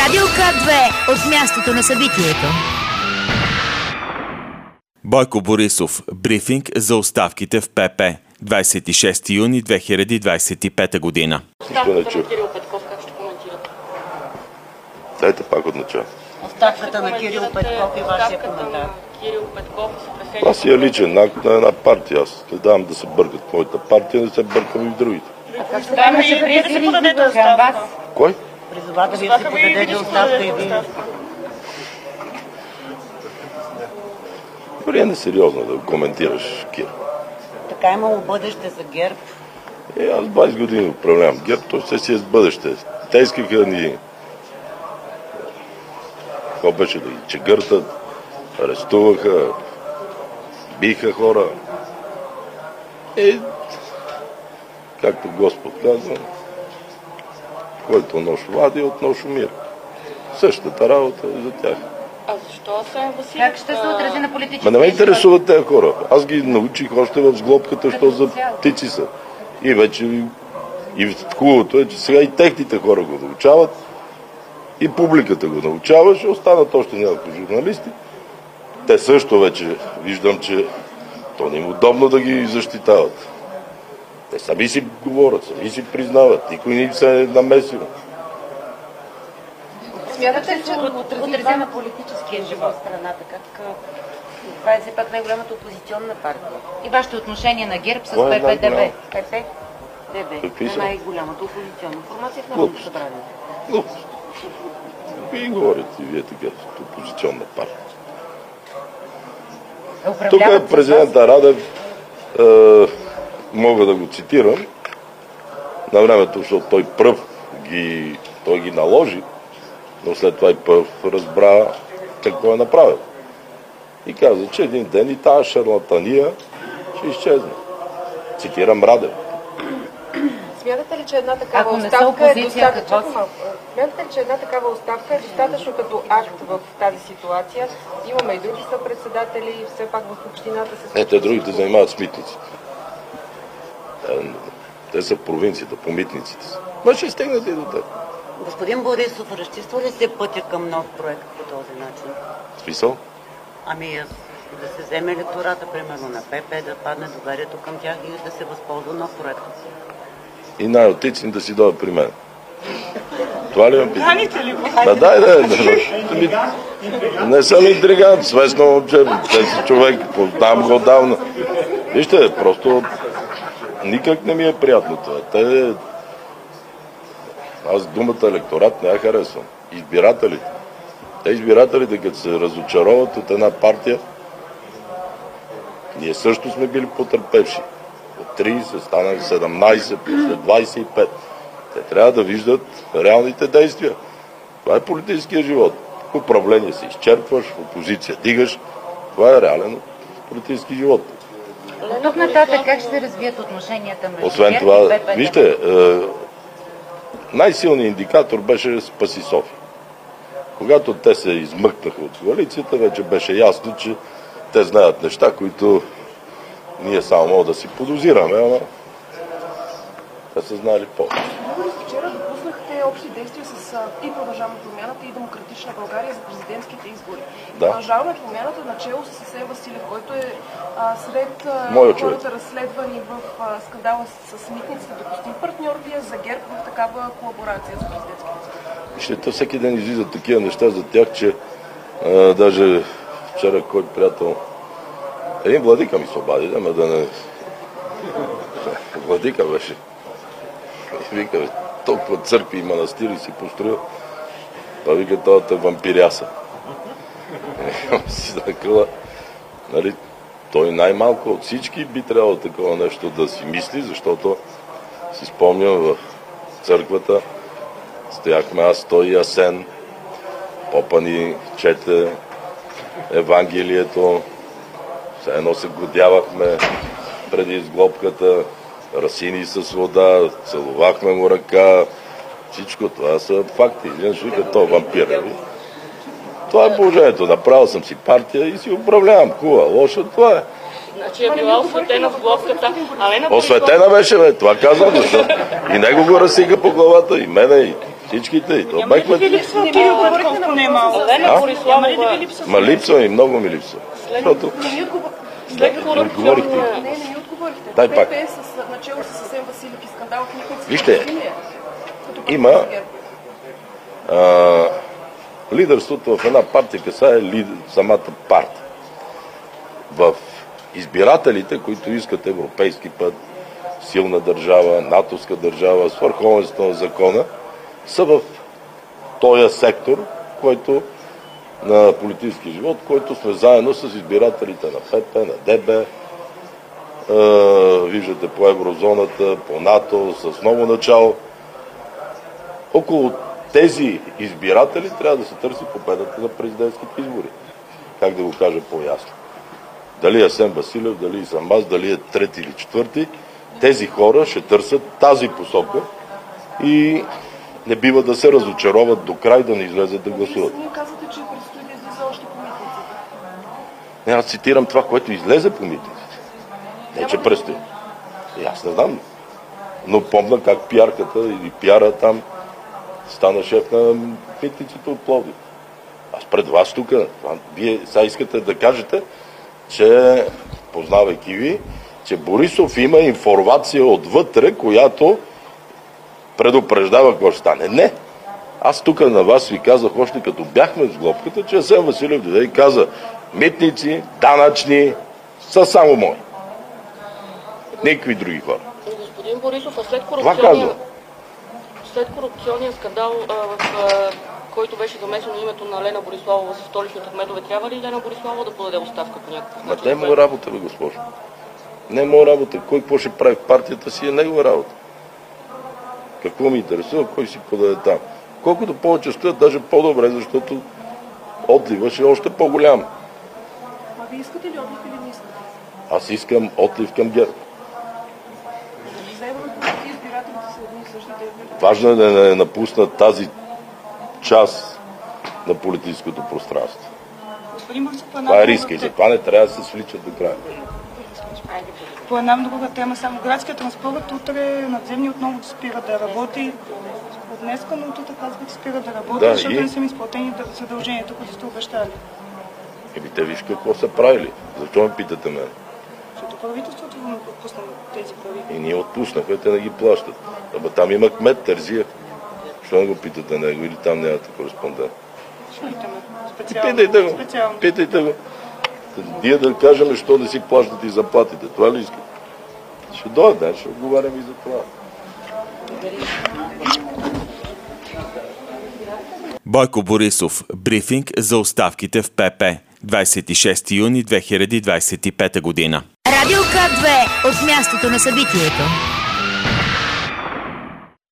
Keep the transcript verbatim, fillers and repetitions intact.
Радио К две от мястото на събитието. Бойко Борисов. Брифинг за оставките в П П. двадесет и шести юни две хиляди двадесет и пета година. Оставката на Кирил Петков, как ще коментирате? Дайте пак от начало. Оставката на Кирил Петков и вашия коментар. Кирил Петков се Това си е личен акт на една партия. Аз не давам да се бъркат в моята партия, да се бъркам и в другите. Как ще имаше призив към вас? Кой? Призова да ви се подадете оставка и вие. Дори е несериозно да коментираш, Кир. Така имало бъдеще за ГЕРБ. Е, аз двадесет години управлявам ГЕРБ, то ще си е с бъдеще. Те искаха да ни... Какво беше да ги чегъртат, арестуваха, биха хора. Е, както Господ казва, който нож вади, от нож умира. Същата работа е за тях. А защо Асен Василев? Как ще се отрази на политическия? Ма не ме интересуват тези хора. Аз ги научих още в сглобката, що за птици са. И вече и хубавото е, че сега и техните хора го научават, и публиката го научава, ще останат още няколко журналисти. Те също вече виждам, че то не им удобно да ги защитават. Те сами си говорят, сами си признават. Никой не им се е намесил. Смятате, че отрази на политическия живот в страната? Как това е все пак най-голямата опозиционна партия? И вашите отношения на ГЕРБ с Кой е П П Д Б? най-голям? П П Д Б Какви е са? най-голямата опозиционна формация в Народното събрание. Глупост. Вие говорите, вие така, опозиционна партия. Тук е президента Радев, е, мога да го цитирам, на времето, защото той пръв ги, той ги наложи, но след това и пръв разбра какво е направил. И каза, че един ден и тази шарлатания ще изчезне. Цитирам Радев. Смятате ли, че една такава Ако не са оставка е опозиция, какво достатъчно? Смятате ли, че една такава оставка е достатъчно като акт в тази ситуация? Имаме и други съпредседатели, все пак в общината се... Не, те другите занимават с митниците. Те са провинцията, по митниците. Ма ще стигнат и до те. Господин Борисов, разчиства ли се пътя към нов проект по този начин? Смисъл? Ами да се вземе електората, примерно на П П, да падне доверието към тях и да се възползва нов проект. И най-отицни да си дойдат при мен. Това ли ме пита? Ханите ли го? Да, дай, да, да. Не съм интригант, свестно момче, те си човек, познавам го отдавна. Вижте, просто никак не ми е приятно това. Те... Аз думата електорат не я харесвам. Избирателите. Те избирателите, като се разочароват от една партия, ние също сме били потърпевши. От тридесет станали седемнадесет, след двадесет и пет. Те трябва да виждат реалните действия. Това е политическия живот. В управление се изчерпваш, в опозиция дигаш. Това е реален политически живот. Тук нататък как ще се развият отношенията между Освен ГЕРБ това, и П П Д Б? вижте, е, най-силният индикатор беше Спаси София. Когато те се измъкнаха от коалицията, вече беше ясно, че те знаят неща, които ние само мога да си подозираме, ама те са знали повече. Вчера допуснахте общи действия с а, и Продължаваме промяната, и Демократична България за президентските избори. Да. Продължаваме промяната начало с Асен Василев, който е а, сред а, Моя хората човек. разследвани в а, скандала с, с митниците. Допустим партньор ви е за ГЕРБ в такава колаборация за президентските избори. Вижте, всеки ден излизат такива неща за тях, че а, даже вчера кой приятел, един владика ми се обади, ама да не... Владика беше. И вика, бе, толкова църкви и манастири си построил. Това вика, това е вампиряса. И си закъла, нали, той най-малко от всички би трябвало такова нещо да си мисли, защото си спомням в църквата, стояхме аз, той и Асен, попа ни чете Евангелието, все едно се годявахме преди изглобката, расини с вода, целувахме му ръка, всичко това са факти. Един ще вика, той вампир. Това е положението. Направил съм си партия и си управлявам. Хубава, лоша, това е. Значи е била осветена в главката. А не на Осветена беше, бе, това казвам, защото и него го разсига по главата, и мене, и Всичките. И то бехме... Елена Бориславова. Ма липсва и много ми липсва. Защото... След Отговорихте. корупционния... Не, не ми отговорихте. Дай пак. ПП с начало с Асен Василев и скандал в Митниците. Вижте, Като има- партия ГЕРБ. А, лидерството в една партия касае лидер, самата партия. В избирателите, които искат европейски път, силна държава, натовска държава, с върховенство на закона, са в този сектор, който на политически живот, който сме заедно с избирателите на ПП, на ДБ, е, виждате по еврозоната, по НАТО, с ново начало. Около тези избиратели трябва да се търси победата на президентските избори. Как да го кажа по-ясно? Дали Асен Василев, дали съм аз, дали е трети или четвърти, тези хора ще търсят тази посока и не бива да се разочароват до край, да не излезат да гласуват. Вие казвате, че предстои да излиза още по митниците. Не, аз цитирам това, което излезе по митниците. Не, че предстои. И аз не знам. Но помня как пиарката или пиара там стана шеф на митниците от Пловдив. Аз пред вас тук, вие сега искате да кажете, че, познавайки ви, че Борисов има информация отвътре, която предупреждава какво ще стане. Не. Аз тук на вас ви казах, още като бяхме с глобката, че Асен Василев дойде и каза, митници, данъчни, са само мои. Никакви други хора. Господин Борисов, а след Това корупционния, казвам. след корупционния скандал, а, в а, който беше замесено името на Лена Бориславова за столичните кметове, трябва ли Лена Бориславова да подаде оставка по някакъв Ма начин? не е моя работа, бе, госпожо. Не е моя работа. Кой какво ще прави в партията си е негова работа. Какво ми интересува, кой си подаде там. Колкото повече стоят, даже по-добре, защото отлива ще е още по-голям. А вие искате ли отлив или не искате? Аз искам отлив към ГЕРБ. Дали заемането на избирателите са едни и същи те? Важно е да не напуснат тази част на политическото пространство. Господин Борисов, по една Това е друга риска и тема- затова не трябва да се свличат до края. По една друга тема, само градският транспорт утре надземни отново спира да работи. От днеска, но утре казват, спира да работи, Да, защото и? не са им изплатени задълженията, които сте обещали. Еми те виж какво са правили. Защо ме питате мен? Защото правителството му отпусна тези пари. И ние отпуснахме, те не ги плащат. Ама там има кмет, Терзия. Защо не го питате него или там нямате кореспондент? Ще питаме. И Специално. питайте го. Специално. Питайте го. Ние да кажем, що не си плащат и заплатите. Това ли искате? Ще дойде ден, ще отговарям и за това. Бойко Борисов. Брифинг за оставките в ПП. двадесет и шести юни две хиляди двадесет и пета година. Радио К две от мястото на събитието.